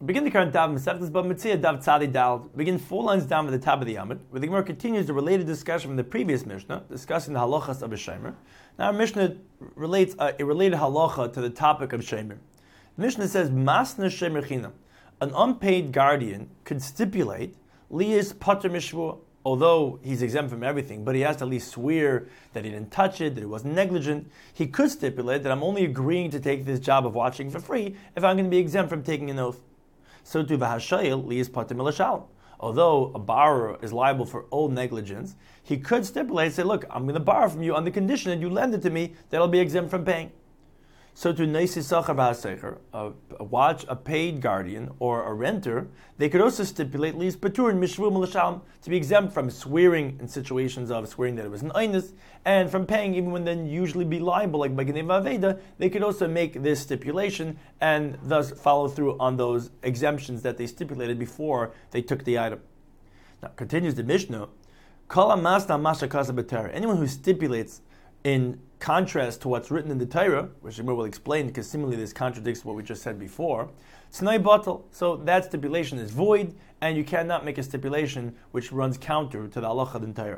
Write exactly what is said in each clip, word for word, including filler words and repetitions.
Begin the current Dav Masechtas Bava Metzia Dav Tzadi Dal. Begin four lines down at the top of the Yamud, where the Gemara continues the related discussion from the previous Mishnah, discussing the halachas of a shemer. Now our Mishnah relates uh, a related halacha to the topic of shemer. The Mishnah says, Masna shemer chinam. An unpaid guardian could stipulate liyis pater mishvua, although he's exempt from everything, but he has to at least swear that he didn't touch it, that he wasn't negligent. He could stipulate that I'm only agreeing to take this job of watching for free if I'm going to be exempt from taking an oath. So to v'hashayil liyis pater milashal. Although a borrower is liable for old negligence, he could stipulate and say, look, I'm going to borrow from you on the condition that you lend it to me, that I'll be exempt from paying. So to neisi sachar v'hasecher, a watch, a paid guardian, or a renter, they could also stipulate liyis patur and mishvu milashal, to be exempt from swearing in situations of swearing that it was an einus, and from paying even when they usually be liable, like by Geneva Aveda. They could also make this stipulation and thus follow through on those exemptions that they stipulated before they took the item. Now continues the Mishnah, Kol hamasna masha kasa b'Torah. Anyone who stipulates in contrast to what's written in the Torah, which Gemara will explain because similarly this contradicts what we just said before, Tznai batal. So that stipulation is void, and you cannot make a stipulation which runs counter to the halacha in Torah.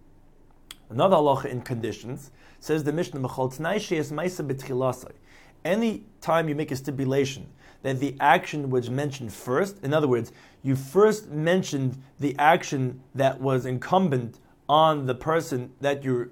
Another halacha in conditions says the Mishnah, Mechol Tznai she'es ma'isa b'tchilasai. Any time you make a stipulation that the action was mentioned first, in other words, you first mentioned the action that was incumbent on the person that you're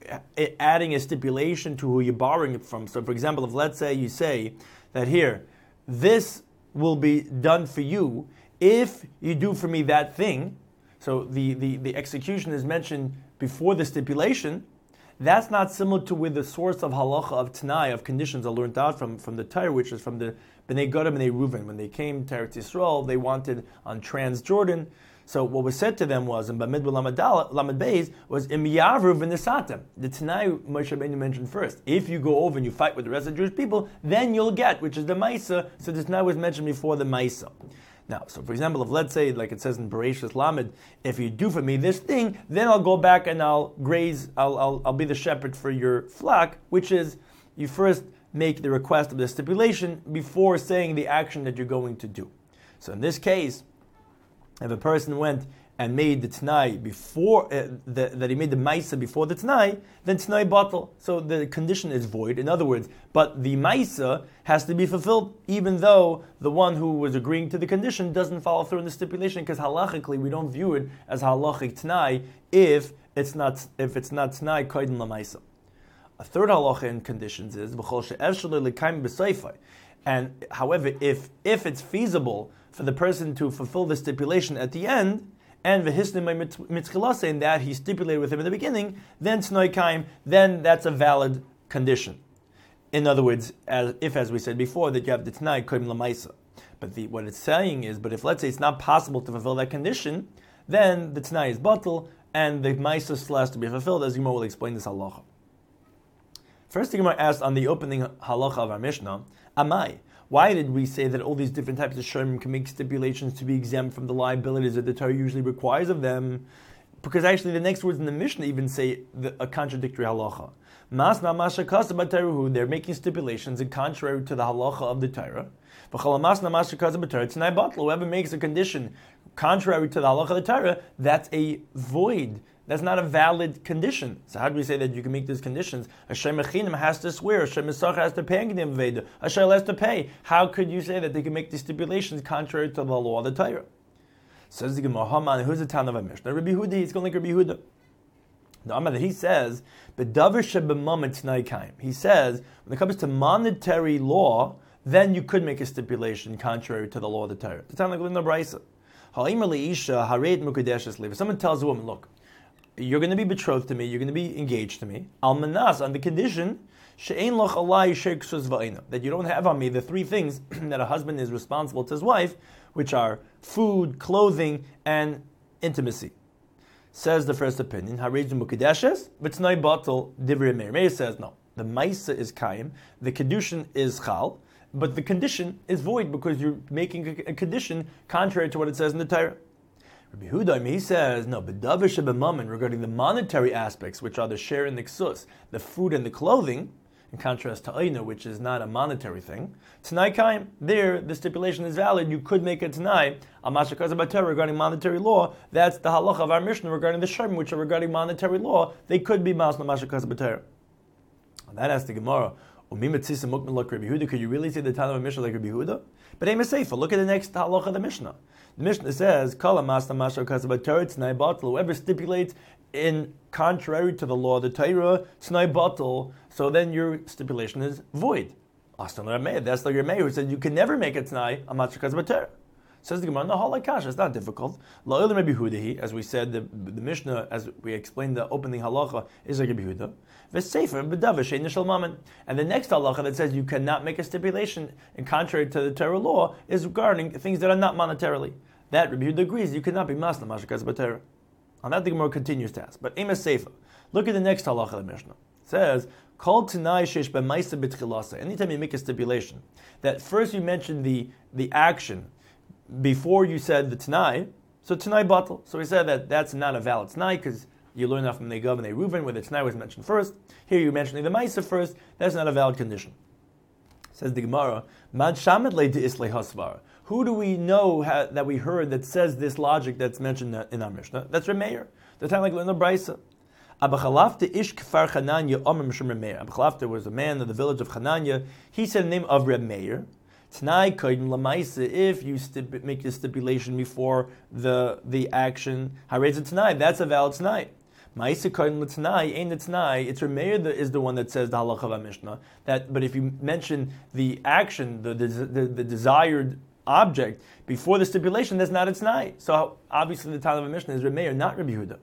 adding a stipulation to who you're borrowing it from. So for example, if let's say you say that here, this will be done for you if you do for me that thing, so the, the, the execution is mentioned before the stipulation, that's not similar to with the source of halacha of Tanai, of conditions I learned out from, from the Torah, which is from the Bnei Gad and Bnei Reuven. When they came to Eretz Yisrael, they wanted on Transjordan. So what was said to them was, in Bamidbar Lamed Beis, was Im Yavru v'Nesatem. The Tanai Moshe Rabbeinu mentioned first. If you go over and you fight with the rest of the Jewish people, then you'll get, which is the Maisa. So the Tanai was mentioned before the Maisa. Now, so for example, if let's say, like it says in Bereshis Lamed, if you do for me this thing, then I'll go back and I'll graze, I'll, I'll, I'll be the shepherd for your flock, which is, you first make the request of the stipulation before saying the action that you're going to do. So in this case, if a person went and made the Tanai before, uh, the, that he made the Maisa before the Tanai, then Tanai batal. So the condition is void. In other words, but the Maisa has to be fulfilled, even though the one who was agreeing to the condition doesn't follow through in the stipulation, because halachically we don't view it as halachic Tanai if it's not if it's not Tanai koydin lamaisa. A third halacha in conditions is v'chol she'efshel l'kaim b'seifai. And however, if if it's feasible for the person to fulfill the stipulation at the end, and v'hisnim mitzchilase, in that he stipulated with him in the beginning, then t'noi kaim, then that's a valid condition. In other words, as, if, as we said before, that you have the t'nai koim l'maisa. But the, what it's saying is, but if let's say it's not possible to fulfill that condition, then the t'nai is batal, and the maisa still has to be fulfilled, as Gemara will explain this halacha. First, the Gemara asked on the opening halacha of our Mishnah, Amai, why did we say that all these different types of shomrim can make stipulations to be exempt from the liabilities that the Torah usually requires of them? Because actually the next words in the Mishnah even say the, a contradictory halacha. Masna masha kasa b'Torah, they're making stipulations in contrary to the halacha of the Torah. V'chala masna masha kasa b'Torah t'nai batal. Whoever makes a condition contrary to the halacha of the Torah, that's a void. That's not a valid condition. So how do we say that you can make these conditions? A shemechinim has to swear, a shemesach has to pay, a shayl has to pay. How could you say that they can make these stipulations contrary to the law of the Torah? Says the Gemara, Haman, who's the town of a Mishnah? Rabbi Huda, he's going like Rabbi Huda. The Amar that he says, "Bedavar shebemamet t'nai kaim." He says, when it comes to monetary law, then you could make a stipulation contrary to the law of the Torah. The town like in the Brisa. Ha'imar leisha hared mukadeshes lev. Someone tells a woman, look, you're going to be betrothed to me, you're going to be engaged to me, almanas, on the condition she'ein loch alai sheiksus va'ina, that you don't have on me the three things that a husband is responsible to his wife, which are food, clothing, and intimacy. Says the first opinion, hareid mukadeshes, v'tnai batal divrei meir. Meir says no, the maisa is kaim, the kedushin is chal, but the condition is void because you're making a, a condition contrary to what it says in the Torah. Rabbi Huda, he says, no, but davar shebemamen, regarding the monetary aspects, which are the share and the ksus, the food and the clothing, in contrast to Aina, which is not a monetary thing. Tanai Kaim, there, the stipulation is valid. You could make a Tanai, a Mashakaz Bater regarding monetary law. That's the halacha of our Mishnah regarding the Shem, which are regarding monetary law. They could be Masna Mashakaz Bater. That has the Gemara. Could you really say the Tana of Mishnah like Rabbi Yehuda? But Amos Seifa, look at the next halacha of the Mishnah. The Mishnah says, Kala Masna Mashakaz Bater, Tanai Batal, whoever stipulates in contrary to the law of the Torah, Tanai Batal, so then your stipulation is void. That's like your mayor who said you can never make a Tanai a Mashakaz Bater. Says the Gemara, no, halakash, it's not difficult. La'il Rabbi Yehuda, as we said, the, the Mishnah, as we explained the opening halacha, is like Rabbi Yehuda. V'sefer b'davar she'ein nishal mammon. And the next halacha that says you cannot make a stipulation in contrary to the Torah law is regarding things that are not monetarily. That Rabbi Yehuda agrees you cannot be masna mashakaz b'Torah. On that the Gemara continues to ask. But Amos Seifa, look at the next halacha of the Mishnah. It says, Kol Tanai sheish b'maisa b'tchilasa. Anytime you make a stipulation, that first you mention the, the action before you said the Tanai, so Tanai batal. So we said that that's not a valid Tanai because you learn that from Negav and Reuven where the Tanai was mentioned first. Here you're mentioning the Maisa first. That's not a valid condition. Says the Gemara, Mad Shamed le de Islay Hasvar. Who do we know ha, that we heard that says this logic that's mentioned in our Mishnah? That's Remeir. The time like in the Brisa. Abachalafta ish kfar Chananya Omer Mishum Remeir. Abachalafta was a man of the village of Chananya. He said the name of Remeir. Tanai kodim lamaisa. If you stip- make a stipulation before the the action, hareza Tanai. That's a valid Tanai. Ma'isa kodim l'Tanai ain't the Tanai. It's Remeir that is the one that says the halacha of Mishnah. That, but if you mention the action, the the, the, the desired object before the stipulation, that's not a Tanai. So obviously the Tana of Mishnah is Remeir, not Rabbi Yehuda.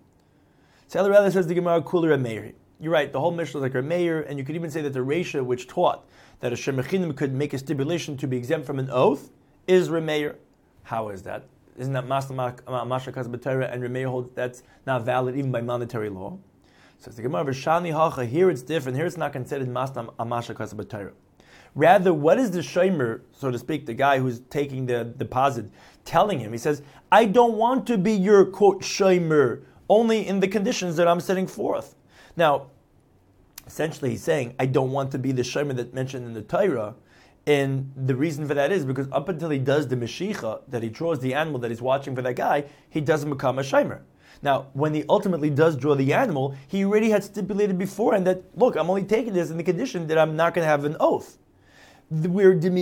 So rather says the Gemara Kula Remeir. You're right. The whole Mishnah is like Remeir, and you could even say that the Reisha, which taught that a Shemechinim could make a stipulation to be exempt from an oath, is Remeir. How is that? Isn't that Masna Mashakaz B'Torah, and Remeir holds that's not valid even by monetary law? So the Gemara V'Shani Hacha, here it's different. Here it's not considered Masna Mashakaz B'Torah. Rather, what is the shomer, so to speak, the guy who's taking the deposit, telling him? He says, I don't want to be your, quote, shomer, only in the conditions that I'm setting forth. Now, essentially he's saying, I don't want to be the shomer that's mentioned in the Torah, and the reason for that is because up until he does the meshicha, that he draws the animal that he's watching for that guy, he doesn't become a shomer. Now, when he ultimately does draw the animal, he already had stipulated beforehand that, look, I'm only taking this in the condition that I'm not going to have an oath. Where from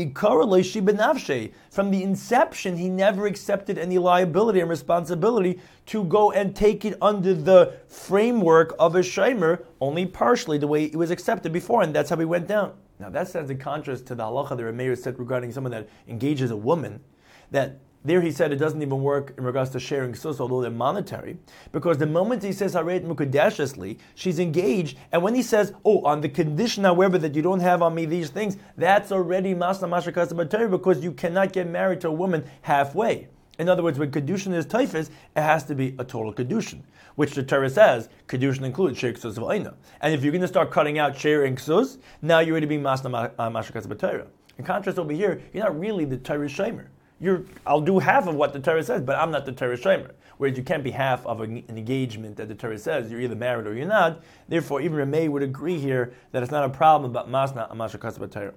the inception, he never accepted any liability and responsibility to go and take it under the framework of a shomer, only partially the way it was accepted before, and that's how he went down. Now that stands in contrast to the halacha that Remeir said regarding someone that engages a woman, that there he said it doesn't even work in regards to sharing sus, although they're monetary, because the moment he says Hareit Mukadashesli, she's engaged, and when he says, oh, on the condition, however, that you don't have on me these things, that's already Masna Mashakasa B'Torah, because you cannot get married to a woman halfway. In other words, when Kedushin is Taifis, it has to be a total Kedushin, which the Torah says, Kedushin includes Sheir Ksus of Aina. And if you're going to start cutting out Sheir and Ksus, now you're already being Masna Mashakasa B'Torah. In contrast over here, you're not really the Torah Shomer. You're, I'll do half of what the Torah says, but I'm not the Torah Shomer. Whereas you can't be half of an engagement that the Torah says. You're either married or you're not. Therefore, even Rameh would agree here that it's not a problem about Masna Amashakasa B'Torah.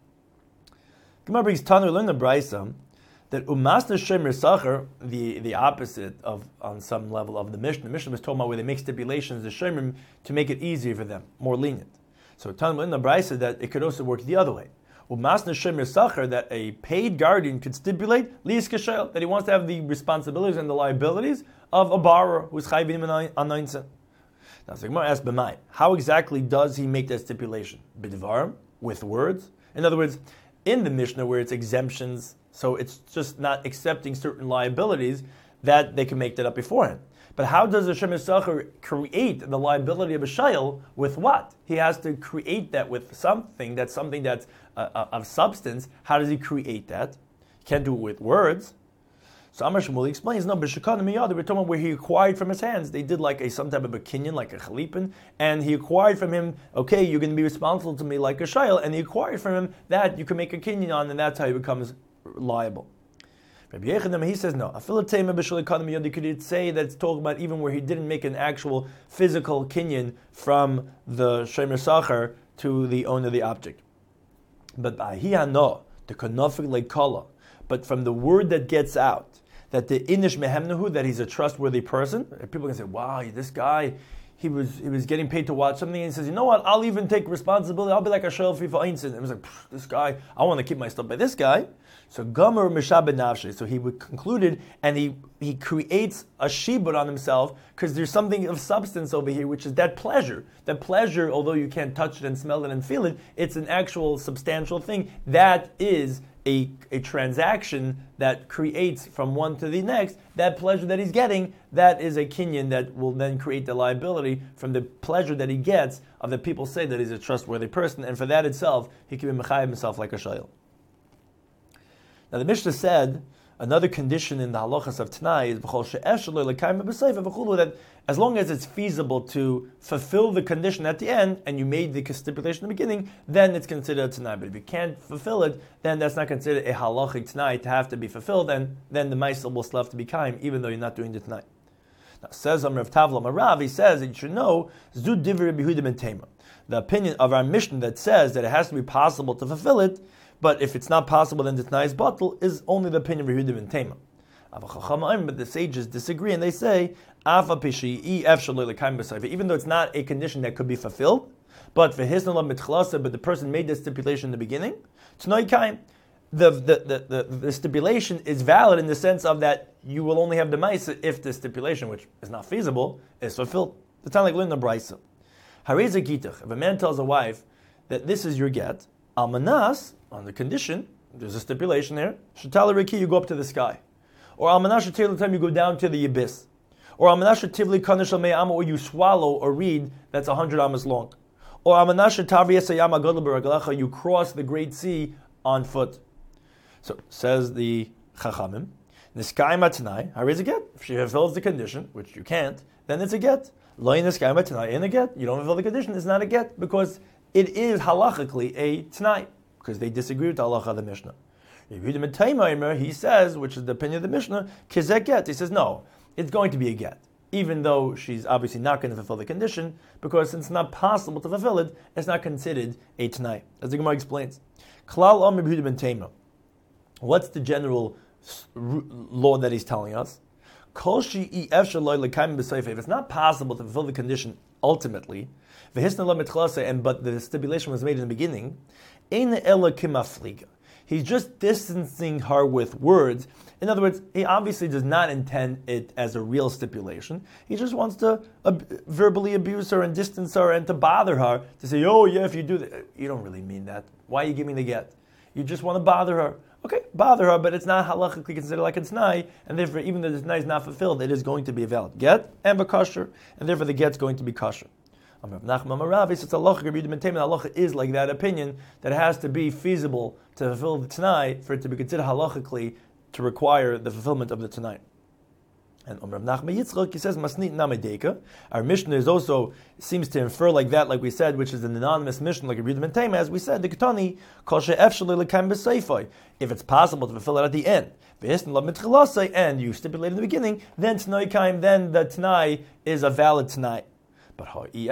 Gemara brings Tanur learn the Brisa that Umasna Shomer Sacher, the the opposite of on some level of the Mishnah. The Mishnah was talking about where they make stipulations the Shomer to make it easier for them, more lenient. So Tanur learn the Brisa that it could also work the other way. Umasna Shomer Sacher, that a paid guardian could stipulate Liis Kashel, that he wants to have the responsibilities and the liabilities of a borrower who's chayvim on nine cent. Now, so Gemara asks, B'mai, how exactly does he make that stipulation? B'dvarim, with words. In other words, in the Mishnah where it's exemptions, so it's just not accepting certain liabilities, that they can make that up beforehand. But how does the Shomer Sacher create the liability of a shayl with what? He has to create that with something that's something that's uh, uh, of substance. How does he create that? He can't do it with words. So Amar Shmuel explains, no, B'Shekana Miyad, we're talking about where he acquired from his hands. They did like a some type of a kinyan, like a chalipin, and he acquired from him, okay, you're going to be responsible to me like a shayl, and he acquired from him that you can make a kinyan on, and that's how he becomes liable. Rabbi Yechanan, he says no. You could say that it's talking about even where he didn't make an actual physical kinyan from the Shomer Sacher to the owner of the object. But no, the konofik lekala. But from the word that gets out, that the inish mehemnahu, that he's a trustworthy person, people can say, wow, this guy, he was he was getting paid to watch something, and he says, you know what, I'll even take responsibility, I'll be like a shelfi for einstein. And it was like, this guy, I want to keep my stuff by this guy. So Gomer Mishabed Nafshi. So he would concluded, and he, he creates a shibud on himself, because there's something of substance over here, which is that pleasure. That pleasure, although you can't touch it and smell it and feel it, it's an actual substantial thing. That is a, a transaction that creates from one to the next. That pleasure that he's getting, that is a kinyan that will then create the liability from the pleasure that he gets of the people say that he's a trustworthy person, and for that itself, he can be mechayev himself like a shayil. Now the Mishnah said another condition in the halachas of Tanai is that as long as it's feasible to fulfill the condition at the end, and you made the stipulation in the beginning, then it's considered a Tanai. But if you can't fulfill it, then that's not considered a halachic Tanai to have to be fulfilled, and then the Maisel will still have to be kaim, even though you're not doing the Tanai. Now says Amr of Tavla Marav, he says that you should know Zud Divrei B'Yehuda ben Tema. The opinion of our Mishnah that says that it has to be possible to fulfill it, but if it's not possible, then the Tanai is batal, is only the opinion of Yehuda ben Tema. But the sages disagree, and they say, even though it's not a condition that could be fulfilled, but for his but the person made the stipulation in the beginning, the, the, the, the, the stipulation is valid in the sense of that you will only have the Maisa if the stipulation, which is not feasible, is fulfilled. It's not like learning the Braisa. If a man tells a wife that this is your get, Almanas, on the condition, there's a stipulation there, Shatala Riki, you go up to the sky. Or Almanas Shatila time you go down to the abyss. Or Almanas Shativli Kanishal Me'ama, or you swallow or read that's a hundred amas long. Or Almanas Shatavi Esayama Gadlabaragalacha, you cross the great sea on foot. So says the Chachamim, Niskai Matanai, how is a get? If she fulfills the condition, which you can't, then it's a get. Lo Niskai Matanai in a get. You don't fulfill the condition, it's not a get, because it is halachically a Tanai, because they disagree with the halacha of the Mishnah. He says, which is the opinion of the Mishnah, kizek get. He says, no, it's going to be a get, even though she's obviously not going to fulfill the condition, because since it's not possible to fulfill it, it's not considered a Tanai. As the Gemara explains. What's the general law that he's telling us? If it's not possible to fulfill the condition ultimately, and but the stipulation was made in the beginning, he's just distancing her with words. In other words, he obviously does not intend it as a real stipulation. He just wants to ab- verbally abuse her and distance her and to bother her, to say, oh yeah, if you do that. You don't really mean that. Why are you giving the get? You just want to bother her. Okay, bother her, but it's not halachically considered like a t'nai, and therefore, even though the t'nai is not fulfilled, it is going to be a valid get and a kosher, and therefore the get's going to be kosher. Rav Nachman Maravi says halacha is like that opinion, that it has to be feasible to fulfill the t'nai for it to be considered halachically to require the fulfillment of the t'nai. And Rav Nachman Yitzchak, he says masnit namedeka. Our Mishnah is also seems to infer like that, like we said, which is an anonymous Mishnah, like Yehuda ben Tema, as we said, the Ketani kol she'efshel lekayim b'seifai. If it's possible to fulfill it at the end, and you stipulate in the beginning, then t'nai kaim, then the t'nai is a valid t'nai. But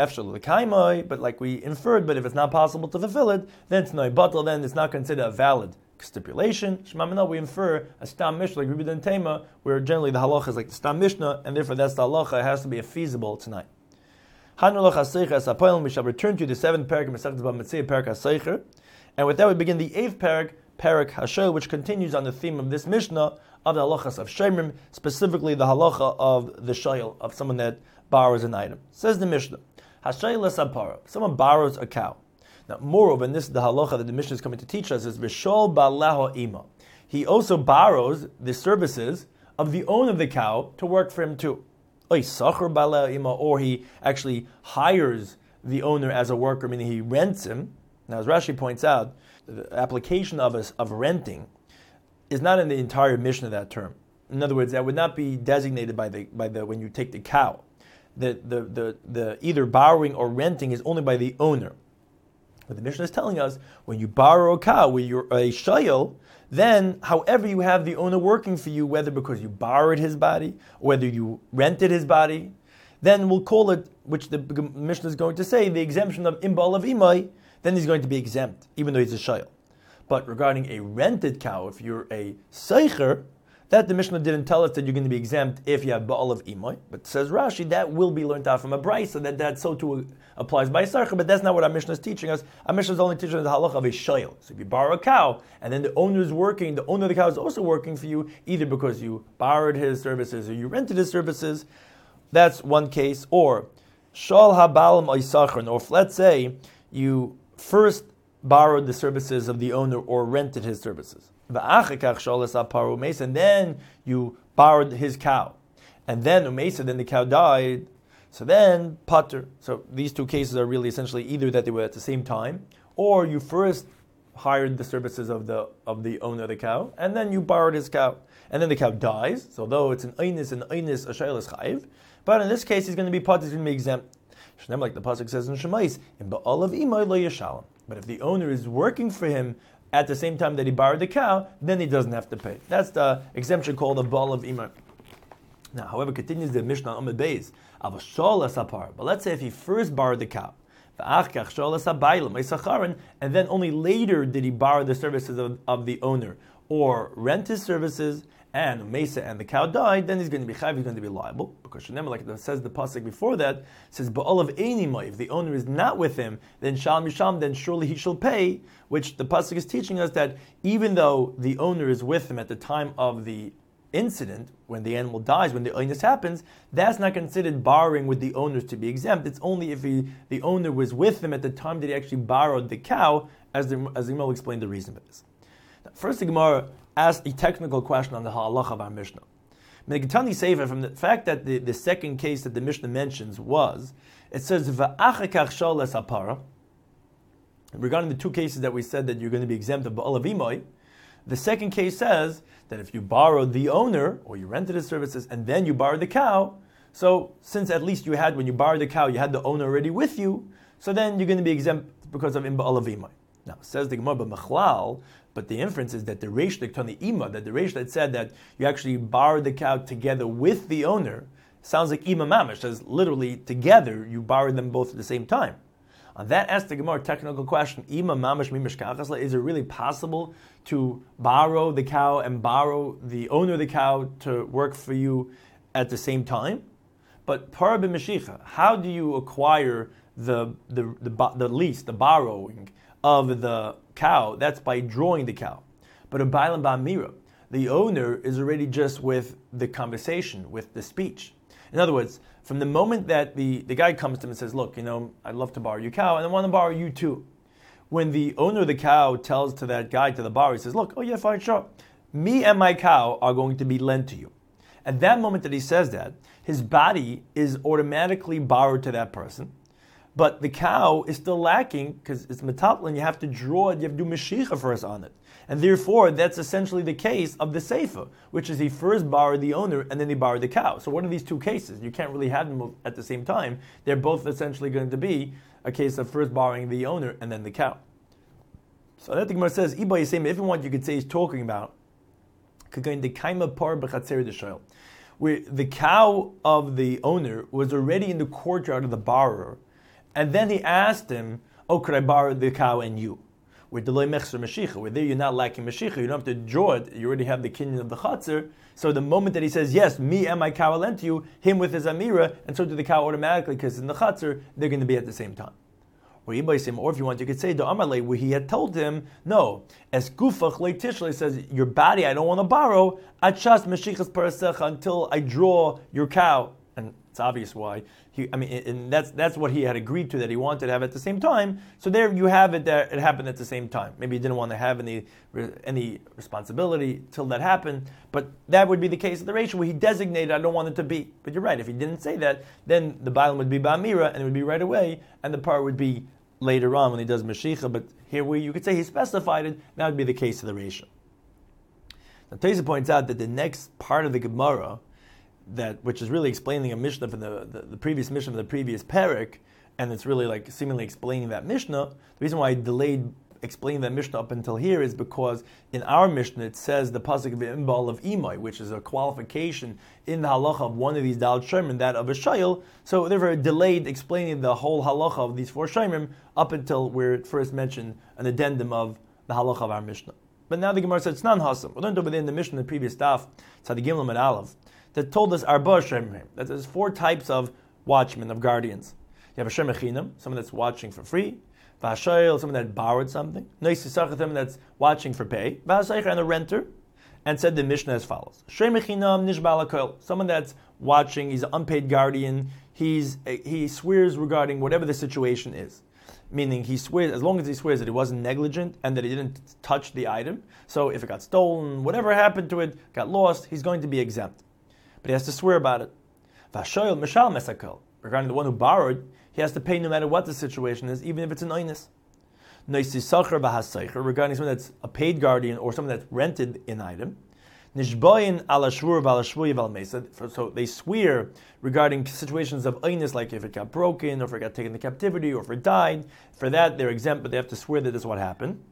but like we inferred, but if it's not possible to fulfill it, then t'nai batal, then it's not considered a valid stipulation. Shema we infer a stam mishnah like Yehuda ben Tema, where generally the halacha is like the stam mishnah, and therefore that's the halacha. It has to be a feasible tonight. We shall return to the seventh parak of Masechet Bava Metzia, parak HaSeicher, and with that we begin the eighth parak, parak Hashel, which continues on the theme of this mishnah of the halachas of shemrim, specifically the halacha of the shayil, of someone that borrows an item. Says the mishnah, Hashayil lesapara, someone borrows a cow. Now, moreover, and this is the halacha that the Mishnah is coming to teach us, is v'shol ba'leho ima. He also borrows the services of the owner of the cow to work for him too. Oy sachar ba'leho ima, or he actually hires the owner as a worker, meaning he rents him. Now, as Rashi points out, the application of us of renting is not in the entire Mishnah that term. In other words, that would not be designated by the by the when you take the cow. The the the, the either borrowing or renting is only by the owner. What the Mishnah is telling us, when you borrow a cow, where you're a shayil, then however you have the owner working for you, whether because you borrowed his body, or whether you rented his body, then we'll call it, which the Mishnah is going to say, the exemption of imbal of imai, then he's going to be exempt, even though he's a shayl. But regarding a rented cow, if you're a seicher, that the Mishnah didn't tell us that you're going to be exempt if you have ba'al of imoy. But says Rashi, that will be learned out from a brayso, so that that so too applies by a seicher, but that's not what our Mishnah is teaching us. Our Mishnah is only teaching us the halach of a shayl. So if you borrow a cow, and then the owner is working, the owner of the cow is also working for you, either because you borrowed his services or you rented his services, that's one case. Or, shal habalim oisachron, or if, let's say, you first borrowed the services of the owner or rented his services. And then you borrowed his cow. And then umesa, then the cow died. So then pater. So these two cases are really essentially either that they were at the same time, or you first hired the services of the of the owner of the cow, and then you borrowed his cow. And then the cow dies. So though it's an einis and einis, a shayl is chayiv. But in this case, he's going to be pater, he's going to be exempt. Like the pasuk says in Shemais, in ba'al of imoy lo yeshalem. But if the owner is working for him at the same time that he borrowed the cow, then he doesn't have to pay. That's the exemption called the ba'al of imoy. Now, however, continues the Mishnah on Amud Beis, avashol asapar. But let's say if he first borrowed the cow, and then only later did he borrow the services of, of the owner or rent his services, and Mesa and the cow died, then he's going to be chayv, he's going to be liable. Because Shenem, like it says the pasuk before that, says ba'al of einimai. If the owner is not with him, then shal misham, then surely he shall pay. Which the pasuk is teaching us that even though the owner is with him at the time of the incident, when the animal dies, when the oinus happens, that's not considered borrowing with the owners to be exempt. It's only if he, the owner was with him at the time that he actually borrowed the cow, as the as the Gemara will explain the reason for this. Now, first, the Gemara asked a technical question on the halacha of our Mishnah. Megitani Sefer, from the fact that the, the second case that the Mishnah mentions was, it says va'achakach shalas apara. Regarding the two cases that we said that you're going to be exempt of ba'al of imoy, the second case says that if you borrowed the owner or you rented his services and then you borrowed the cow, so since at least you had, when you borrowed the cow, you had the owner already with you, so then you're going to be exempt because of ba'al of imoy. Now, says the Gemara, but machlal, but the inference is that the reish the ima, that the reish that said that you actually borrowed the cow together with the owner, sounds like ima mamish, says literally together you borrowed them both at the same time. On that, asked the Gemara, technical question, ima mamish mimish kachasla, is it really possible to borrow the cow and borrow the owner of the cow to work for you at the same time? But par b'mashicha, how do you acquire the the the, the lease, the borrowing of the cow? That's by drawing the cow. But a bailam ba'amira, the owner is already just with the conversation, with the speech. In other words, from the moment that the, the guy comes to him and says, look, you know, I'd love to borrow your cow, and I want to borrow you too. When the owner of the cow tells to that guy, to the borrower, he says, look, oh yeah, fine, sure. Me and my cow are going to be lent to you. At that moment that he says that, his body is automatically borrowed to that person. But the cow is still lacking because it's metal, and you have to draw it, you have to do meshicha first on it. And therefore, that's essentially the case of the seifa, which is he first borrowed the owner and then he borrowed the cow. So what are these two cases? You can't really have them at the same time. They're both essentially going to be a case of first borrowing the owner and then the cow. So that the Gemara says, Iba Yisem, if you want, you could say he's talking about where the cow of the owner was already in the courtyard of the borrower, and then he asked him, oh, could I borrow the cow and you? Where delay mechzer mashicha, where there you're not lacking mashicha, you don't have to draw it, you already have the kinyan of the chatzir. So the moment that he says, yes, me and my cow I lent to you, him with his amira, and so do the cow automatically, because in the chatzir, they're going to be at the same time. Or or if you want, you could say the Amarle, where he had told him, no, as gufach leitishle says, your body I don't want to borrow, achas mashichas parasecha, until I draw your cow. And it's obvious why. He, I mean, and that's that's what he had agreed to, that he wanted to have at the same time. So there you have it. That it happened at the same time. Maybe he didn't want to have any any responsibility till that happened. But that would be the case of the ratio where he designated, I don't want it to be. But you're right. If he didn't say that, then the bailam would be ba'amira, and it would be right away, and the part would be later on when he does mashicha. But here, where you could say he specified it, that would be the case of the ratio. Now, Taisa points out that the next part of the Gemara, that which is really explaining a Mishnah from the, the, the previous Mishnah from the previous parak, and it's really like seemingly explaining that Mishnah. The reason why I delayed explaining that Mishnah up until here is because in our Mishnah it says the pasuk of Imbal of Imai, which is a qualification in the halacha of one of these Dal Shemim, that of a Shayil. So therefore delayed explaining the whole halacha of these four Shemim up until where it first mentioned an addendum of the halacha of our Mishnah. But now the Gemara said it's non hasam. We learned over there in the Mishnah, the previous daf, Tzadi Gimel and Aleph, that told us Arba Shemim, that there's four types of watchmen, of guardians. You have a Shem Echinam, someone that's watching for free. V'hashayil, someone that borrowed something. Nois Yisachar, someone that's watching for pay. V'hasaycher, and a renter. And said the Mishnah as follows: Shem Echinam nishbal hakol, someone that's watching, he's an unpaid guardian. He's he swears regarding whatever the situation is. Meaning he swears, as long as he swears that he wasn't negligent and that he didn't touch the item. So if it got stolen, whatever happened to it, got lost, he's going to be exempt. But he has to swear about it. V'hashayil mishal mesakol, regarding the one who borrowed, he has to pay no matter what the situation is, even if it's an oinus. Nois Yisachar v'hasaycher, regarding someone that's a paid guardian or someone that's rented an item. Nishboyin ala shvur v'ala shvuy v'al mesa. So they swear regarding situations of oinus, like if it got broken, or if it got taken into captivity, or if it died. For that, they're exempt, but they have to swear that this is what happened.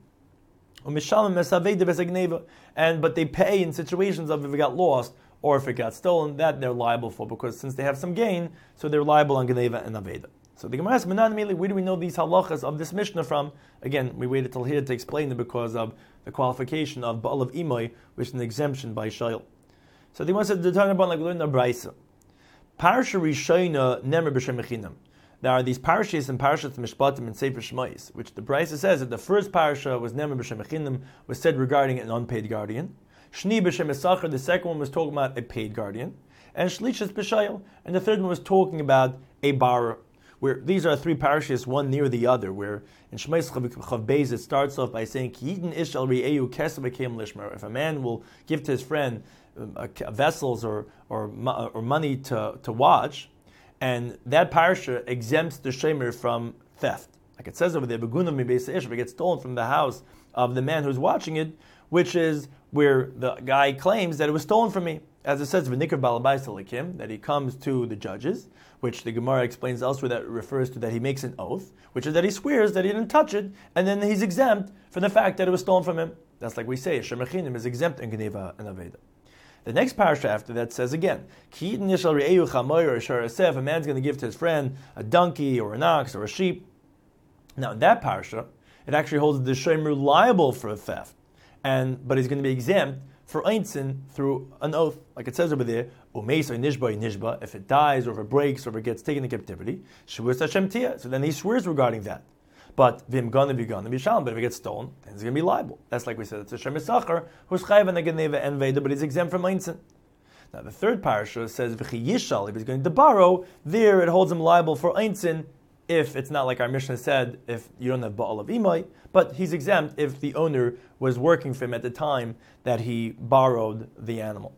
And but they pay in situations of if it got lost, or if it got stolen, that they're liable for, because since they have some gain, so they're liable on Geneva and Aveda. So the Gemara asks, immediately, where do we know these halachas of this Mishnah from? Again, we waited till here to explain it because of the qualification of Baal of Imai, which is an exemption by Shayil. So the Gemara said, they're talking about like we learned in the Braisa. Parsha Rishayna Nemer B'Shem Echinam. There are these parashas and parashas Mishpatim and Sefer Shmais, which the Braisa says that the first parasha was Nemer B'Shem Echinam, was said regarding an unpaid guardian. Shni B'Shem Esachar, the second one was talking about a paid guardian. And Shlishas B'Shayil, and the third one was talking about a borrower. Where these are three parashas, one near the other, where in Shmais Chav Beis it starts off by saying, Ki ish al ri'ehu kesef v'keim lishmer. If a man will give to his friend uh, vessels or, or or money to, to watch, and that parasha exempts the shemer from theft. Like it says over there, Begunav mi beis ish, if it gets stolen from the house of the man who's watching it, which is where the guy claims that it was stolen from me. As it says, V'nikar balabais alikim, that he comes to the judges, which the Gemara explains elsewhere that refers to that he makes an oath, which is that he swears that he didn't touch it, and then he's exempt from the fact that it was stolen from him. That's like we say, Shem Echinim is exempt in Geneva and Aveda. The next parasha after that says again, Ki yidin yishal re'ehu chamoy or shar asef, a man's going to give to his friend a donkey or an ox or a sheep. Now in that parasha, it actually holds the shomer liable for a theft, and but he's going to be exempt for einzin through an oath, like it says over there, umeis or nishba nishba, if it dies or if it breaks or if it gets taken into captivity, shvus Hashem tia. So then he swears regarding that. But vim gonna be gonna be shalom. But if it gets stolen, then he's going to be liable. That's like we said. It's a Shem Yisachar who's chayv and geneva and veda, but he's exempt from einzin. Now the third parasha says v'chi yishal, if he's going to borrow, there it holds him liable for einzin. If it's not like our Mishnah said, if you don't have Baal of Imai, but he's exempt if the owner was working for him at the time that he borrowed the animal.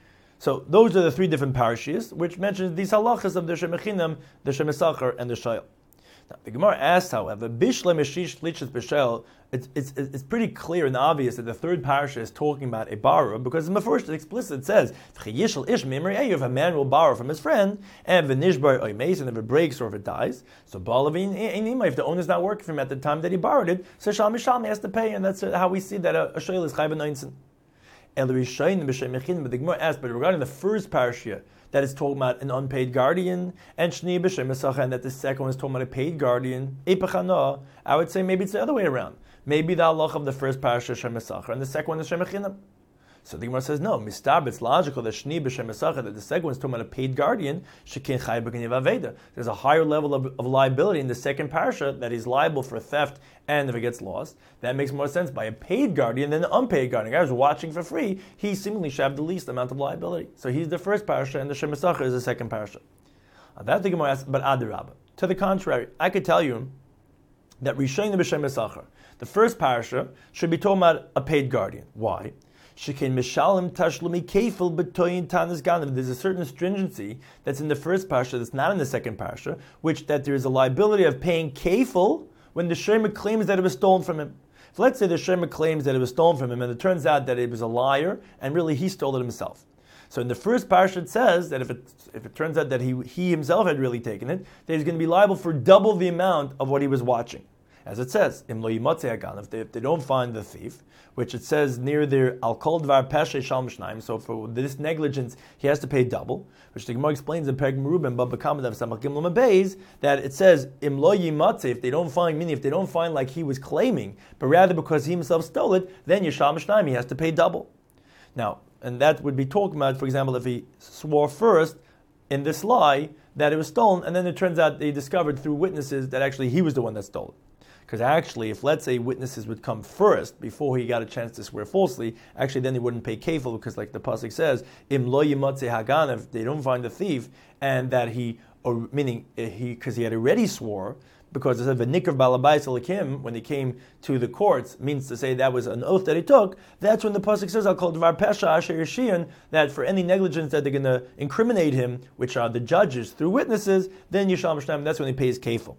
So those are the three different parashas which mentions these halachas of the Shem Echinam, the Shem Esachar, and the Shayil. Now the Gemara asks, however, Bishle Meshish Lichas B'Shayil, it's, it's, it's pretty clear and obvious that the third parasha is talking about a borrower, because in the first explicit it says, if a man will borrow from his friend, and v'nishbar oimeis, and if it breaks or if it dies, so balavin inima, if the owner's not working for him at the time that he borrowed it, so shal mishal, he has to pay, and that's how we see that a, a shayil is chayv b'noinsin. But the Gemara asks, but regarding the first parasha, that is talking about an unpaid guardian, and Shni B'Shem Esacha, and that the second one is talking about a paid guardian, Epachana, I would say maybe it's the other way around. Maybe the halach of the first parasha is Shem Esacha, and the second one is Shem Echinam. So the Gemara says, no, mistab, it's logical that Shni B'Shem Esacha, that the second one is talking about a paid guardian, Shekin Chai B'Geneva Aveda. There's a higher level of, of liability in the second parasha that he's liable for theft and if it gets lost. That makes more sense by a paid guardian than an unpaid guardian. The guy who's watching for free, he seemingly should have the least amount of liability. So he's the first parasha and the Shem Esacha is the second parasha. Now that the Gemara asks, but Adarabba. To the contrary, I could tell you that Rishayna B'Shem Esacha, the first parasha, should be talking about a paid guardian. Why? There's a certain stringency that's in the first parasha that's not in the second parasha, which that there is a liability of paying kefil when the shemer claims that it was stolen from him. If let's say the shemer claims that it was stolen from him, and it turns out that it was a liar, and really he stole it himself. So in the first parasha it says that if it if it turns out that he he himself had really taken it, that he's going to be liable for double the amount of what he was watching. As it says, Im lo yimatzeh hagan, if they, if they don't find the thief, which it says near their al kol dvar peshe shalom shnayim, so for this negligence he has to pay double, which the Gemara explains in Perek Merubim, Baba Kamadav Samach Gimel Beis, that it says Im lo yimatzeh, if they don't find, meaning if they don't find like he was claiming, but rather because he himself stole it, then yishal shnayim, he has to pay double. Now, and that would be talking about, for example, if he swore first in this lie that it was stolen, and then it turns out they discovered through witnesses that actually he was the one that stole it. Because actually, if let's say witnesses would come first before he got a chance to swear falsely, actually then he wouldn't pay kefil, because like the pasuk says, im lo yimatzeh hagan, if they don't find the thief, and that he, or meaning he, because he had already swore, because it said v'nikr balabayis alakim, when he came to the courts, means to say that was an oath that he took. That's when the pasuk says, "I'll call dvar pesha asher yishiyan," that for any negligence that they're going to incriminate him, which are the judges through witnesses, then yishal mishnaim. That's when he pays kefil.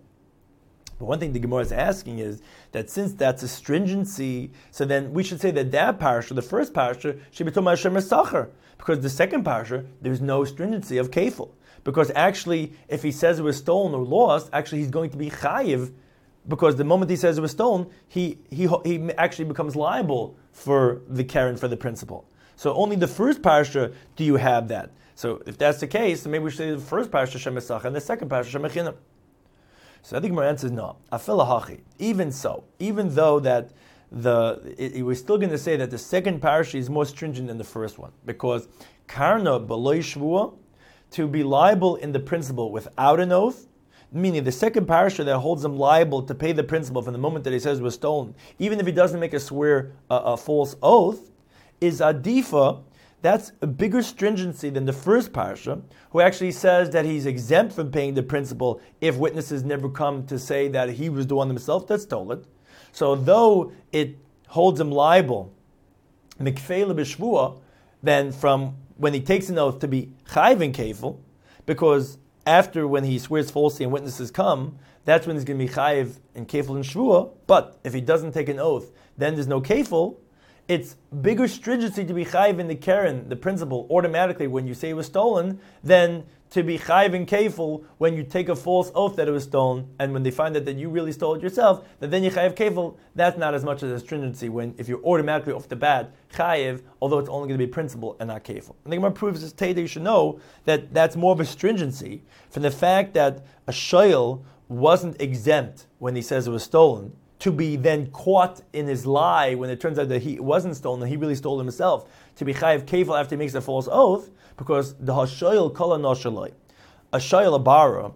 But one thing the Gemara is asking is that since that's a stringency, so then we should say that that parasha, the first parasha, should be talking about Shemer Sachar, because the second parasha, there's no stringency of kefil. Because actually, if he says it was stolen or lost, actually he's going to be chayiv, because the moment he says it was stolen, he he he actually becomes liable for the keren, for the principal. So only the first parasha do you have that. So if that's the case, then maybe we should say the first parasha Shemer Sachar and the second parasha Shemer Chinam. So I think my answer is no. Afila hachi. Even so, even though that the it, it, we're still going to say that the second parasha is more stringent than the first one, because karna b'lo shvua, to be liable in the principal without an oath, meaning the second parasha that holds him liable to pay the principal from the moment that he says it was stolen, even if he doesn't make a swear a, a false oath, is adifa. That's a bigger stringency than the first parasha, who actually says that he's exempt from paying the principal if witnesses never come to say that he was the one himself that stole it. So though it holds him liable, mikfeila b'shvua, then from when he takes an oath to be chayv and kefil, because after when he swears falsely and witnesses come, that's when he's going to be chayv and kefil and shvua. But if he doesn't take an oath, then there's no kefil. It's bigger stringency to be chayiv in the keren, the principal, automatically when you say it was stolen, than to be chayiv in kefil when you take a false oath that it was stolen, and when they find out that you really stole it yourself, that then you chayiv kefil. That's not as much as a stringency when if you're automatically off the bat chayiv, although it's only going to be principal and not kefil. I think Gemara proves this today that you should know that that's more of a stringency from the fact that a shoyl wasn't exempt when he says it was stolen, to be then caught in his lie when it turns out that he wasn't stolen, and he really stole it himself, to be chayiv kefil after he makes a false oath, because the hashoyel kol hanoshaloi, a shoyel, a borrower,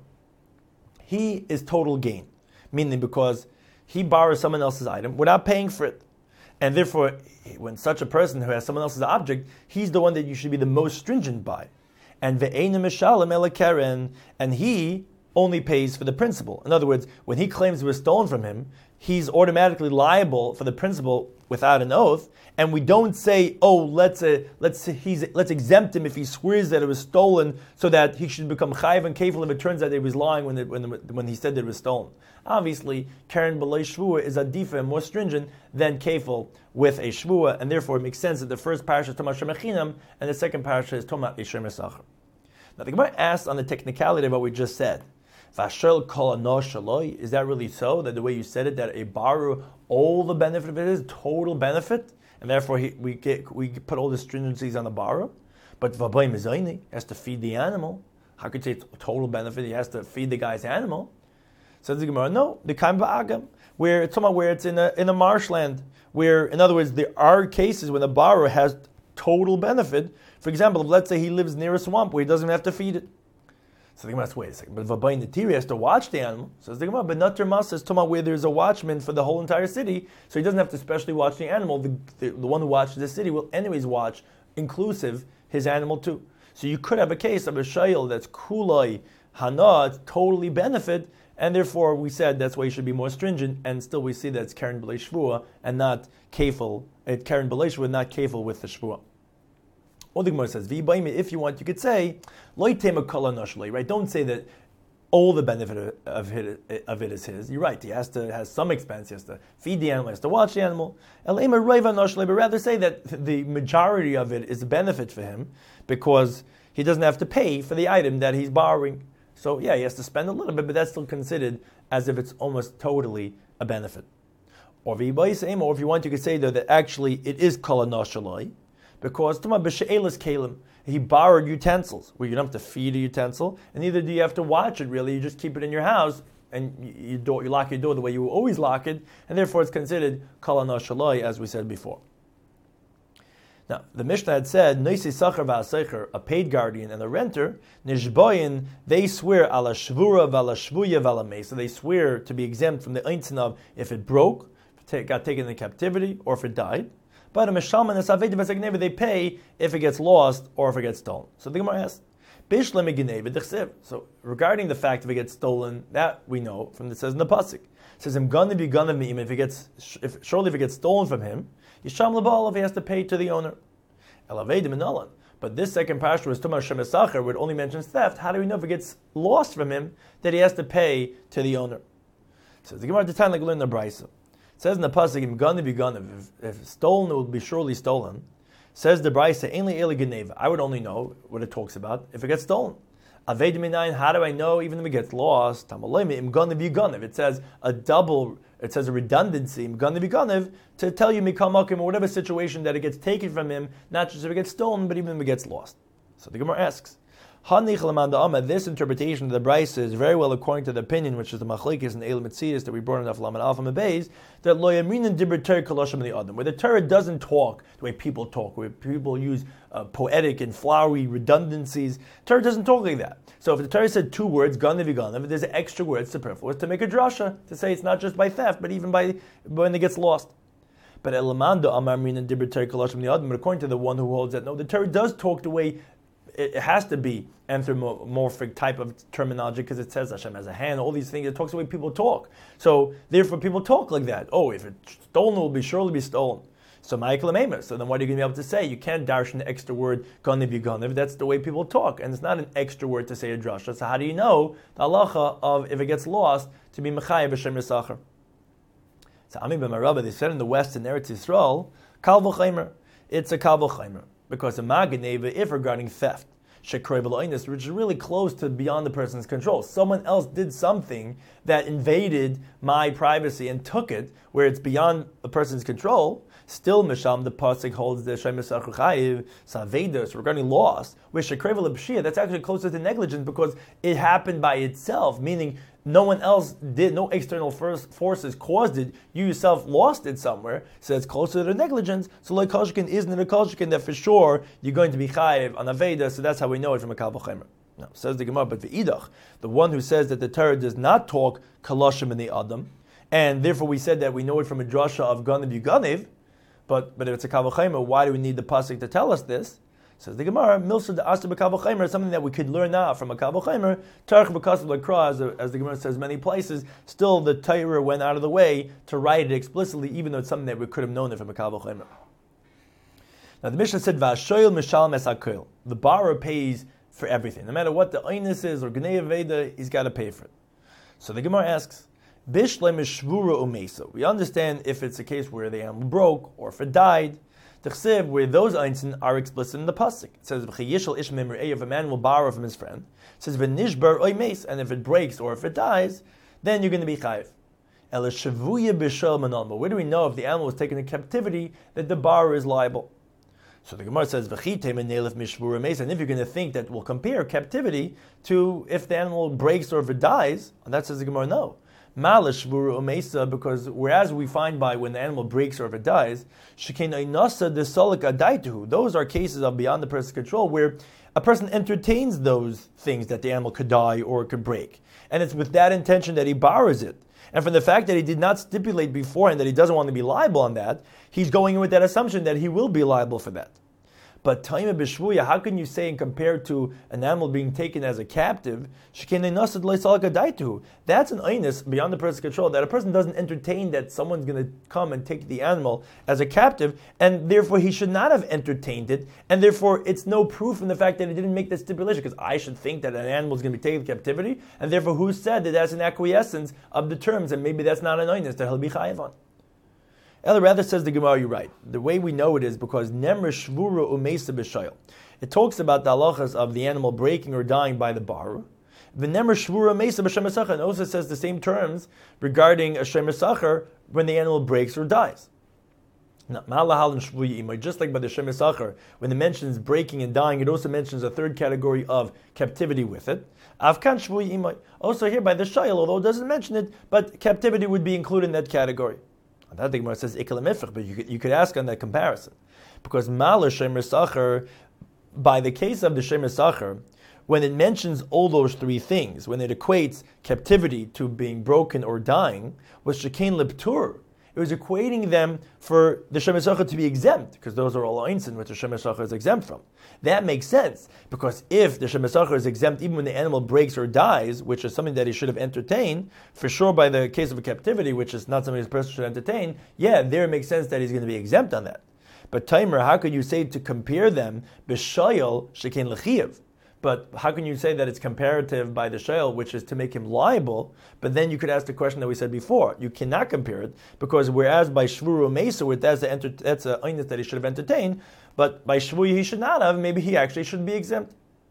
he is total gain, meaning because he borrows someone else's item without paying for it, and therefore, when such a person who has someone else's object, he's the one that you should be the most stringent by, and ve'einu mishalem ela keren, and he only pays for the principal. In other words, when he claims it was stolen from him, he's automatically liable for the principal without an oath, and we don't say, oh, let's uh, let's he's let's exempt him if he swears that it was stolen, so that he should become chayiv and kefil if it turns out that he was lying when it, when when he said that it was stolen. Obviously, keren b'lei shvua is adifa and more stringent than kefil with a shvua, and therefore it makes sense that the first parasha is Tomat Shemachinam and the second parasha is Tomat Shemer Sachar. Now the Gemara asks on the technicality of what we just said. Is that really so? That the way you said it, that a borrower, all the benefit of it is total benefit, and therefore he, we get we put all the stringencies on the borrower. But Vaboy Mizayni has to feed the animal. How could you say it's total benefit? He has to feed the guy's animal. Says the Gemara, no, the kaim ba'agam, where it's talking about where it's in a in a marshland, where in other words there are cases when the borrower has total benefit. For example, if let's say he lives near a swamp where he doesn't have to feed it. So the Gemara says, wait a second, but Vabayin the Tiri has to watch the animal. Says the Gemara, but Natter Mas is talking about where there's a watchman for the whole entire city, so he doesn't have to specially watch the animal. The, the, the one who watches the city will anyways watch, inclusive, his animal too. So you could have a case of a shayil that's kulai hana, it's totally benefit, and therefore we said that's why you should be more stringent, and still we see that it's keren b'lei shvua and not kefil, it keren b'lei shvua, not kefil with the shvua. Or the Gemara says, if you want, you could say, right? Don't say that all the benefit of it, of it is his. You're right. He has to has some expense. He has to feed the animal. He has to watch the animal. But rather say that the majority of it is a benefit for him because he doesn't have to pay for the item that he's borrowing. So yeah, he has to spend a little bit, but that's still considered as if it's almost totally a benefit. Or or if you want, you could say though that actually it is kol shaloi, because he borrowed utensils where you don't have to feed a utensil, and neither do you have to watch it really. You just keep it in your house, and you, you, door, you lock your door the way you always lock it, and therefore it's considered kol shaloi, as we said before. Now, the Mishnah had said, Noisi Sachar v'Aseicher, a paid guardian and a renter, Nishboyin, they swear ala shvura v'ala shvuya v'ala mesa. They swear to be exempt from the eintzin of if it broke, got taken into captivity, or if it died. But a Meshalman and Saved v'Zagneva, they pay if it gets lost or if it gets stolen. So the Gemara asks, Bishle megineva d'chsev. So regarding the fact if it gets stolen, that we know from it says in the pasuk. It says Im gonna be gonna me'im, if it gets if surely if it gets stolen from him, Yisham Labal, if he has to pay to the owner. Elavedim and But this second parsha was Tumar Shem Esachar, where it only mentions theft. How do we know if it gets lost from him that he has to pay to the owner? So the Gemara at the time like learn the Brisa. It says in the pasuk, Im gonna be gonna, if, if stolen, it will be surely stolen. Says the Brisa, Ainli Eli Geneva. I would only know what it talks about if it gets stolen. Avedim minayin, how do I know even if it gets lost? Tamalayim Im gonna be gonna. It says a double. It says a redundancy, gonna be ganav, to tell you mikamakim or whatever situation that it gets taken from him, not just if it gets stolen, but even if it gets lost. So the Gemara asks, this interpretation of the Brisa is very well according to the opinion, which is the machlekes and Eil Metzias that we brought in Aflam and Alpha Mabeis, that lo yamrin dibur Torah kaloshim the adam, where the Torah doesn't talk the way people talk, where people use uh, poetic and flowery redundancies. Torah doesn't talk like that. So if the Torah said two words, ganav ganav, there's an extra word superfluous to make a drasha to say it's not just by theft, but even by when it gets lost. But elamando amar min dibur Torah kaloshim the adam, but according to the one who holds that no, the Torah does talk the way it has to be anthropomorphic type of terminology because it says Hashem has a hand, all these things. It talks the way people talk. So therefore people talk like that. Oh, if it's stolen, it will be surely be stolen. So Michael Amema. So then what are you going to be able to say? You can't darshan the extra word ganav ganav. That's the way people talk, and it's not an extra word to say a drasha. So how do you know the halacha of if it gets lost to be mechayev b'shem yisachar? So Ami b'Marava, they said in the West in Eretz Yisrael, kal v'chaymer. It's a kal v'chaymer. Because a maganeva, if regarding theft, which is really close to beyond the person's control. Someone else did something that invaded my privacy and took it where it's beyond a person's control. Still, Misham, the pasuk holds the Shem Yisachar Chayiv Savedos regarding loss, where Shekrevel B'Shia, that's actually closer to negligence because it happened by itself, meaning no one else did, no external forces caused it. You yourself lost it somewhere, so it's closer to negligence. So like Kolshkin isn't a Kolshkin that for sure you're going to be chayiv on Aveda, so that's how we know it from a Kal V'Chaymer. Now, says the Gemara, but V'idach, the one who says that the Torah does not talk Kaloshim in the Adam, and therefore we said that we know it from a drasha of Ganav Yuganiv, but but if it's a Kal V'Chaymer, why do we need the pasuk to tell us this? Says the Gemara, Milsa the Asta b'Kal V'Chaymer is something that we could learn now from a Kal V'Chaymer. Tarch b'Kasav l'Kra, as, as the Gemara says many places, still the Torah went out of the way to write it explicitly, even though it's something that we could have known it from a Kal V'Chaymer. Now the Mishnah said, V'ashoyel mishal mesakil. The borrower pays for everything. No matter what the Einis is or Gnei Veda, he's got to pay for it. So the Gemara asks, Bishle mishvura umesa. We understand if it's a case where the animal broke or if it died, where those einzin are explicit in the pasuk. It says, if a man will borrow from his friend, it says, and if it breaks or if it dies, then you're going to be chayiv. But where do we know if the animal was taken into captivity that the borrower is liable? So the Gemara says, and if you're going to think that we'll compare captivity to if the animal breaks or if it dies, and that says the Gemara, no. Because whereas we find by when the animal breaks or if it dies, those are cases of beyond the person's control where a person entertains those things that the animal could die or could break. And it's with that intention that he borrows it. And from the fact that he did not stipulate beforehand that he doesn't want to be liable on that, he's going in with that assumption that he will be liable for that. But Taima B'Shvuya, how can you say and compare to an animal being taken as a captive? That's an einus beyond the person's control, that a person doesn't entertain that someone's going to come and take the animal as a captive, and therefore he should not have entertained it, and therefore it's no proof in the fact that he didn't make that stipulation, because I should think that an animal is going to be taken into captivity, and therefore who said that that's an acquiescence of the terms, and maybe that's not an einus that he'll be chayiv on. Ella rather says the Gemara, you're right. The way we know it is because Nemr Shvura Umesa B'Shayil. It talks about the halachas of the animal breaking or dying by the borrower. V'nemer shvura mesa b'shem esachar, and also says the same terms regarding a shem esachar when the animal breaks or dies. Now, just like by the shem esachar, when it mentions breaking and dying, it also mentions a third category of captivity with it. Avkan shvuyi imay. Also here by the shayil, although it doesn't mention it, but captivity would be included in that category. That the Gemara says ikal mifrach, but you could, you could ask on that comparison, because mal shem esachar, by the case of the shem esachar, when it mentions all those three things, when it equates captivity to being broken or dying, was shekain leptur. It was equating them for the Shem Esachar to be exempt, because those are all einsin which the Shem Esachar is exempt from. That makes sense, because if the Shem Esachar is exempt even when the animal breaks or dies, which is something that he should have entertained, for sure by the case of a captivity, which is not something this person should entertain, yeah, there it makes sense that he's going to be exempt on that. But Taimer, how could you say to compare them, b'shayel shekain l'chiyav? But how can you say that it's comparative by the shayl, which is to make him liable? But then you could ask the question that we said before. You cannot compare it, because whereas by shvuru mesa, that's a enter, that's a einus that he should have entertained, but by shvuyi he should not have. Maybe he actually should be exempt.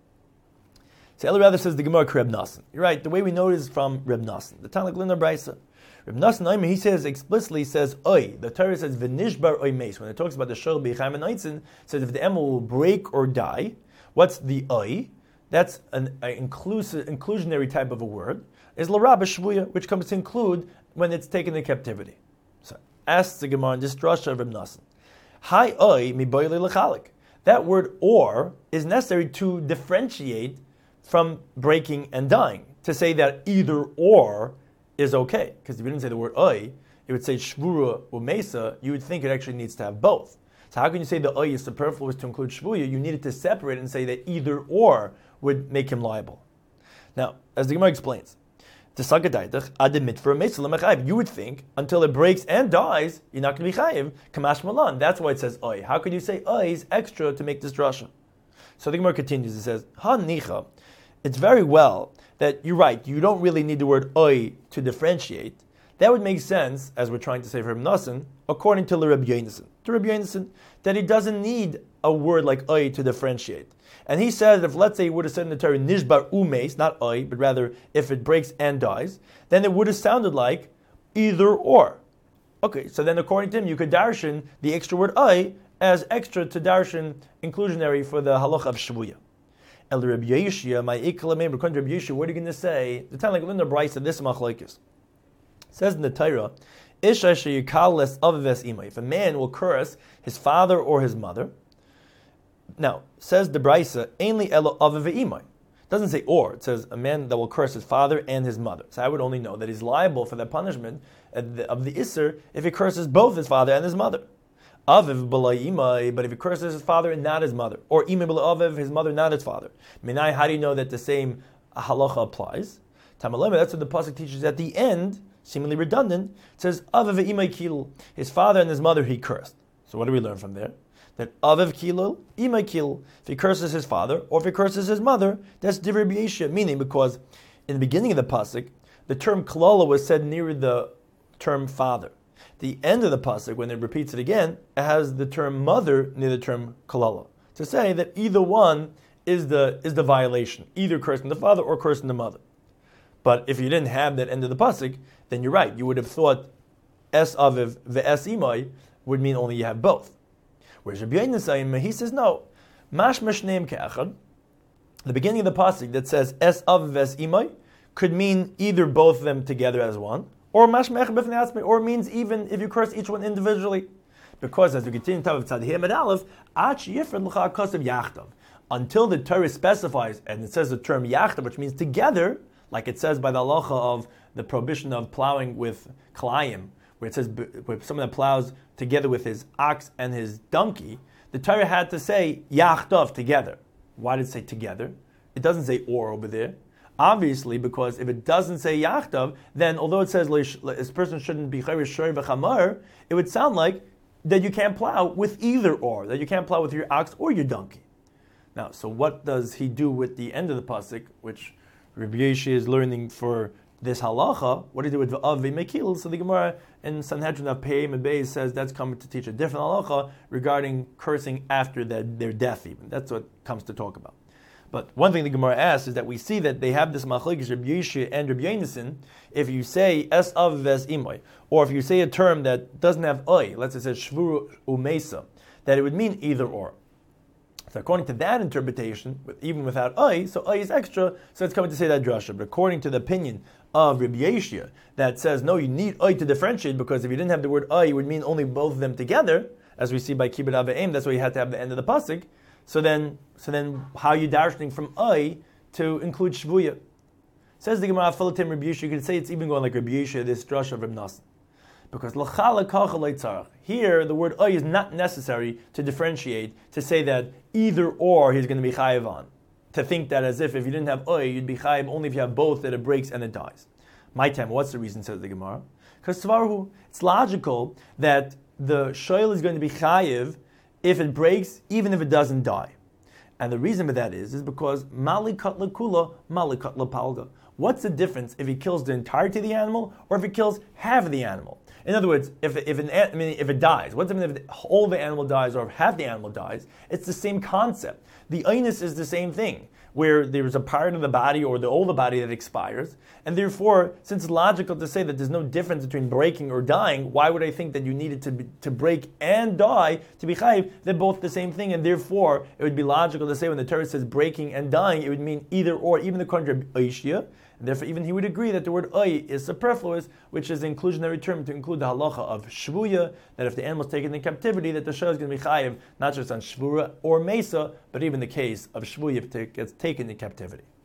So Eli rather says the Gemara Reb Nassan. You're right. The way we know it is from Reb Nassan, the Tanakh Lina Brisa. Reb Nassan, he says explicitly says oi. The Torah says v'nishbar oi meis. When it talks about the shayl b'chaim and eitzin, says if the animal will break or die. What's the oi? That's an inclusive, inclusionary type of a word, is l'rabba shvuya, which comes to include when it's taken in captivity. So, asks the Gemara in this drasha of Reb Nassan, Hai oi mi boyle l'chalik. That word or is necessary to differentiate from breaking and dying, to say that either or is okay. Because if you didn't say the word oi, it would say shvura or mesa, you would think it actually needs to have both. So how can you say the oi is superfluous to include shvuya? You needed to separate and say that either or would make him liable. Now, as the Gemara explains, you would think until it breaks and dies, you're not going to be chayiv. Kamash malan. That's why it says oi. How could you say oi is extra to make this drasha? So the Gemara continues. It says, Ha nicha. It's very well that you're right. You don't really need the word oi to differentiate. That would make sense, as we're trying to say for Reb Nassan, according to the Reb Yonasan, to Reb Yonasan, that he doesn't need a word like oi to differentiate. And he said if, let's say, he would have said in the Torah, nishbar umeis, not oi, but rather, if it breaks and dies, then it would have sounded like either or. Okay, so then according to him, you could darshan the extra word oi as extra to darshan inclusionary for the halacha of shvuya. El Reb Yeshua, my ikla according to Reb Yeshua, what are you going to say? The time like Linda Bryce said this machlokes. Says in the Torah, Isha sheyikales avaves imay. If a man will curse his father or his mother, now, says the Brisa, ainli elo avav imay. It doesn't say or, it says a man that will curse his father and his mother. So I would only know that he's liable for that punishment of the, of the Isser if he curses both his father and his mother. Aviv b'la imay, but if he curses his father and not his mother, or imay b'la aviv, his mother, not his father. Minai, how do you know that the same halacha applies? Tamalema, that's what the pasuk teaches at the end, seemingly redundant. It says aviv imay kilul, his father and his mother he cursed. So what do we learn from there? That aviv kilul, imay kilul. If he curses his father or if he curses his mother, that's divrei b'yeshia, meaning because in the beginning of the pasuk, the term kalala was said near the term father. The end of the pasuk, when it repeats it again, it has the term mother near the term kalala, to say that either one is the is the violation, either cursing the father or cursing the mother. But if you didn't have that end of the pasuk, then you're right. You would have thought es aviv ve'es imay would mean only you have both. Whereas Rabbi Yonasan, he says no. Mash mashneim ke'achad. The beginning of the pasuk that says es aviv ve'es imay could mean either both of them together as one, or mash me'echad b'fnei atzmai, or means even if you curse each one individually. Because as we continue to talk about Tzadihim and Aleph, ach yifred l'cha kasav yachtav. Until the Torah specifies, and it says the term yachtav, which means together, like it says by the halacha of the prohibition of plowing with klayim, where it says where someone that plows together with his ox and his donkey, the Torah had to say yachtav, together. Why did it say together? It doesn't say or over there. Obviously, because if it doesn't say yachtav, then although it says this person shouldn't be chayrish shor v'chamar, it would sound like that you can't plow with either or, that you can't plow with your ox or your donkey. Now, so what does he do with the end of the pasuk, which Rabbi Yeshua is learning for this halacha? What do you do with v'av v'mekil? So the Gemara in Sanhedrin of Peim and Beis says that's coming to teach a different halacha regarding cursing after their, their death even. That's what it comes to talk about. But one thing the Gemara asks is that we see that they have this machlokes Rabbi Yishia and Rabbi Yonasan. If you say es av ves imoy, or if you say a term that doesn't have oy, let's say it says shvuru umesa, that it would mean either or. So according to that interpretation, even without oy, so oy is extra, so it's coming to say that drasha. But according to the opinion of Rabbi Yishia, that says no, you need oy to differentiate, because if you didn't have the word oy, it would mean only both of them together, as we see by kibbut av v'em. That's why you had to have the end of the pasuk. So then, so then, how are you darshaning from oy to include shvuya? Says the Gemara, Filatim Rabbi Yishia, you could say it's even going like Rabbi Yishia, this drasha of Reb Nassan. Because here, the word oy is not necessary to differentiate, to say that either or he's going to be chayiv on. To think that as if if you didn't have oy, you'd be chayiv only if you have both, that it breaks and it dies. My time, what's the reason, says the Gemara? Because svarhu, it's logical that the shoyl is going to be chayiv if it breaks, even if it doesn't die. And the reason for that is, is because malikat lekula, malikat lepalga. What's the difference if he kills the entirety of the animal or if he kills half of the animal? In other words, if if an I mean, if it dies, what's the if all the animal dies or if half the animal dies? It's the same concept. The einus is the same thing, where there's a part of the body or the older body that expires, and therefore, since it's logical to say that there's no difference between breaking or dying, why would I think that you needed to be, to break and die to be chayiv? They're both the same thing, and therefore, it would be logical to say when the Torah says breaking and dying, it would mean either or, even the contrary of Oishia. And therefore, even he would agree that the word oy is superfluous, which is an inclusionary term to include the halacha of shvuya, that if the animal is taken in captivity, that the shah is going to be chayiv, not just on shvura or mesa, but even the case of shvuya if it gets taken in captivity.